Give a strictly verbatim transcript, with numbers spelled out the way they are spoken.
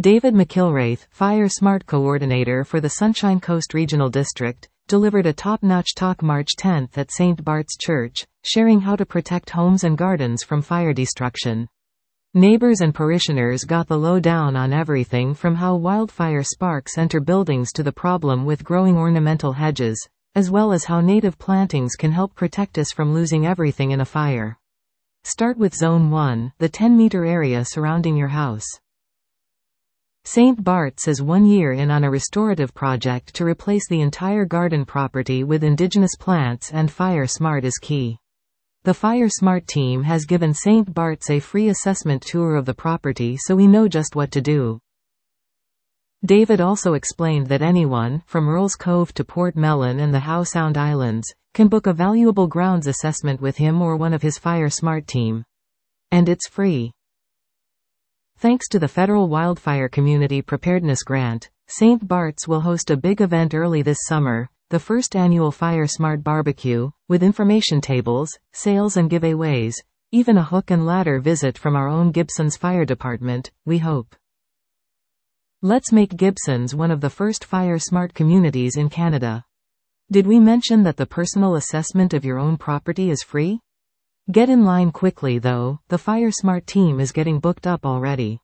David McIlwraith, Fire Smart Coordinator for the Sunshine Coast Regional District, delivered a top-notch talk March tenth at Saint Bart's Church, sharing how to protect homes and gardens from fire destruction. Neighbors and parishioners got the lowdown on everything from how wildfire sparks enter buildings to the problem with growing ornamental hedges, as well as how native plantings can help protect us from losing everything in a fire. Start with Zone one, the ten-meter area surrounding your house. Saint Bart's is one year in on a restorative project to replace the entire garden property with indigenous plants, and Fire Smart is key. The Fire Smart team has given Saint Bart's a free assessment tour of the property so we know just what to do. David also explained that anyone, from Earls Cove to Port Mellon and the Howe Sound Islands, can book a valuable grounds assessment with him or one of his Fire Smart team. And it's free. Thanks to the Federal Wildfire Community Preparedness Grant, Saint Bart's will host a big event early this summer, the first annual Fire Smart Barbecue, with information tables, sales and giveaways, even a hook and ladder visit from our own Gibsons Fire Department, we hope. Let's make Gibsons one of the first Fire Smart communities in Canada. Did we mention that the personal assessment of your own property is free? Get in line quickly though, the Fire Smart team is getting booked up already.